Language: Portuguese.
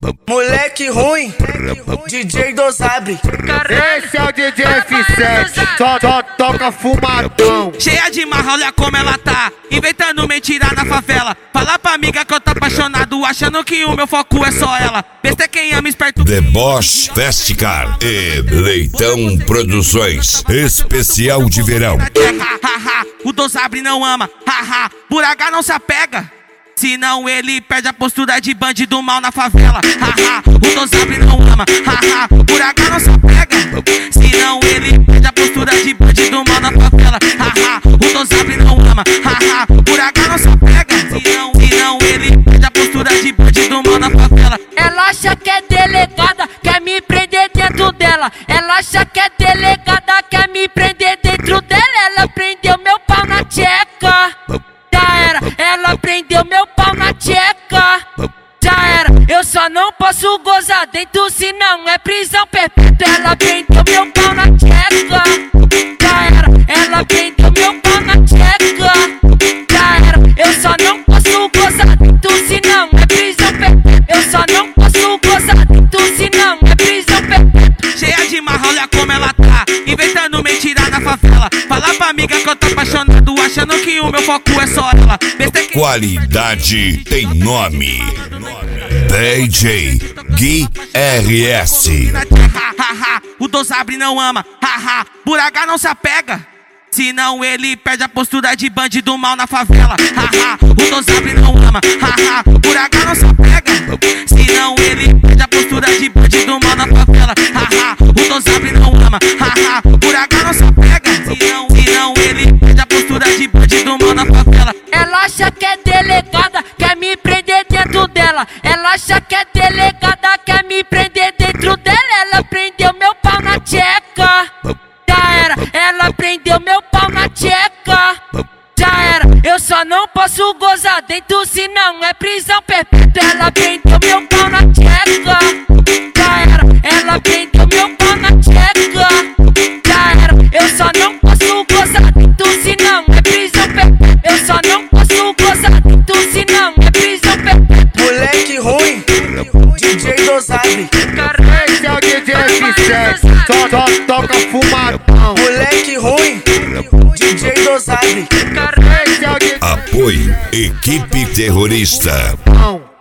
Moleque ruim, DJ Dosabre. Esse é o DJ F7, só toca fumadão. Cheia de marra, olha como ela tá, inventando mentira na favela. Fala pra amiga que eu tô apaixonado, achando que o meu foco é só ela. Besta é quem ama esperto. Deboche Festicar e Leitão Produções, especial de verão. O Dosabre não ama, por H não se apega, senão ele perde a postura de bandido mal na favela. O Dosabre não ama, por H não se apega, senão ele perde a postura de bandido mal na favela. O Dosabre não ama, por H não se apega, senão ele perde a postura de bandido mal na favela. Ela acha que é delegada, quer me prender dentro dela. Ela acha que é delegada, quer me prender dentro dela. Ela prendeu meu pau na tcheca, já era. Ela prendeu meu pau na tcheca, já era. Eu só não posso gozar dentro, senão é prisão perpétua. Ela prendeu meu pau na tcheca, já era. Ela prendeu meu pau na tcheca, já era. Eu só não posso gozar dentro, senão é prisão perpétua. Eu só não posso gozar dentro, senão é prisão perpétua. Cheia de marra, olha como ela tá, inventando mentira na favela. Fala pra amiga que eu tô apaixonado, achando que o meu foco é só ela. Qualidade tem nome. DJ Gui RS. O Dosabre não ama, por H não se apega, senão ele perde a postura de bandido mal na favela. O Dosabre não ama, por H não se apega, senão ele perde a postura de bandido mal na favela. O Dosabre não ama, por H não se apega, senão ele perde a postura de bandido mal na favela. Ela acha que é delegada, quer me prender dentro dela. Ela acha que é delegada, quer me prender dentro dela. Ela prendeu meu pau na tcheca, já era. Ela prendeu meu pau na tcheca, já era. Eu só não posso gozar dentro, senão é prisão perpétua. Ela prendeu meu pau na tcheca, já era. Ela prendeu meu pau na tcheca, já era. Eu só não posso gozar dentro, senão é prisão perpétua. Eu só não posso gozar dentro, senão é prisão perpétua. Moleque ruim, DJ Dosabre. Esse é o DJ F7, só toca fumadão. Moleque ruim, DJ Dosabre. Esse é o DJ Apoio Equipe Terrorista.